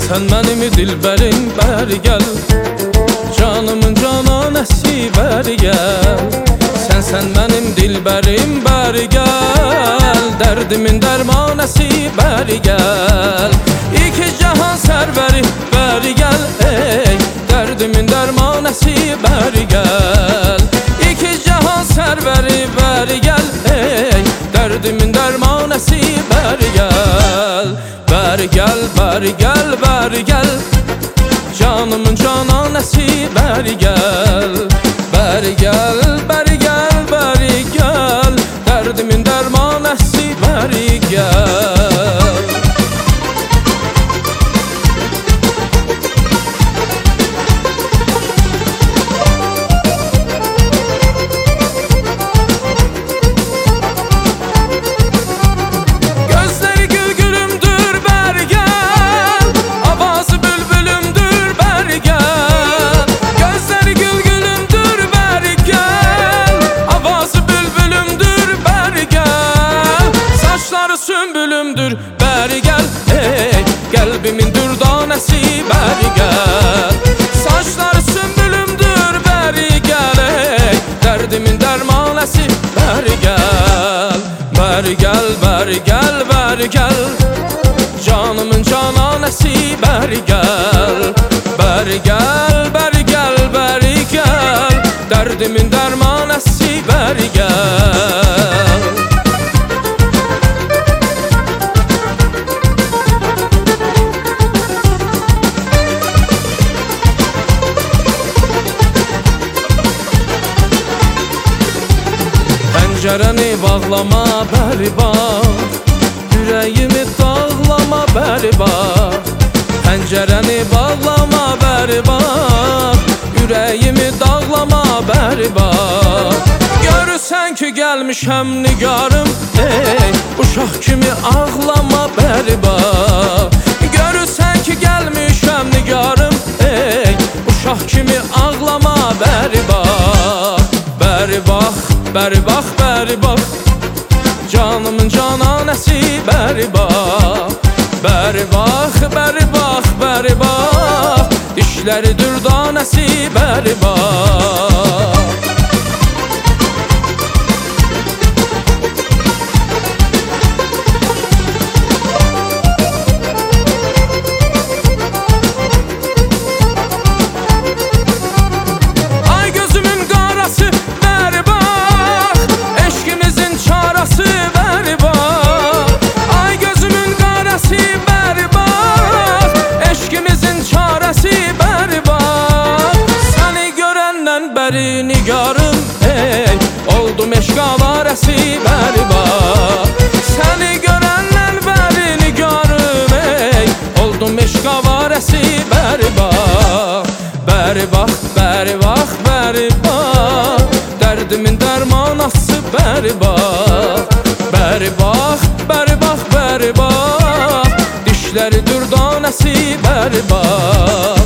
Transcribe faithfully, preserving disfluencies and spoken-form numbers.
Sen benim dilberim, beri gel. Canımın cananesi, beri gel. Sen sen benim dilberim, beri gel. Derdimin dermanesi, beri gel. İki cihan serveri, beri gel ey. Derdimin dermanesi, beri gel. İki cihan serveri, beri gel ey. Derdimin dermanesi, beri gel. Beri gel, beri gel, beri gel. Canımın cananesi, beri gel. Beri gel, beri gel, beri gel. Derdimin dermanesi, beri gel. Sümbülümdür, beri gel ey. Kalbimin dürdanesi, beri gel. Saçları sümbülümdür, beri gel ey. Derdimin dermanesi, beri gel. Beri gel, beri gel, beri gel. Canımın cananesi, beri gel. Beri gel, beri gel, beri gel. Derdimin dermanesi, beri gel. Pencereni bağlama, beri bak. Yüreğimi dağlama, beri bak. Pencereni bağlama, beri bak. Yüreğimi dağlama, beri bak. Görürsen ki gelmişem nigarım ey. Uşaq kimi ağlama, beri bak. Görürsen ki gelmişem nigarım ey. Uşaq kimi ağlama, beri bak. Beri bak, beri bak, beri bak. Canımın cananesi, beri bak. Beri bak, beri bak, beri bak. Dişleri dürdanesi, beri bak. Beri nigarım ey. Oldum eşk avaresi, beri bak. Seni görenden beri nigarım ey. Oldum eşk avaresi, beri bak. Beri bak, beri bak, beri bak. Derdimin dermanası, beri bak. Beri bak, beri bak, beri bak. Dişleri dürdanesi, beri bak.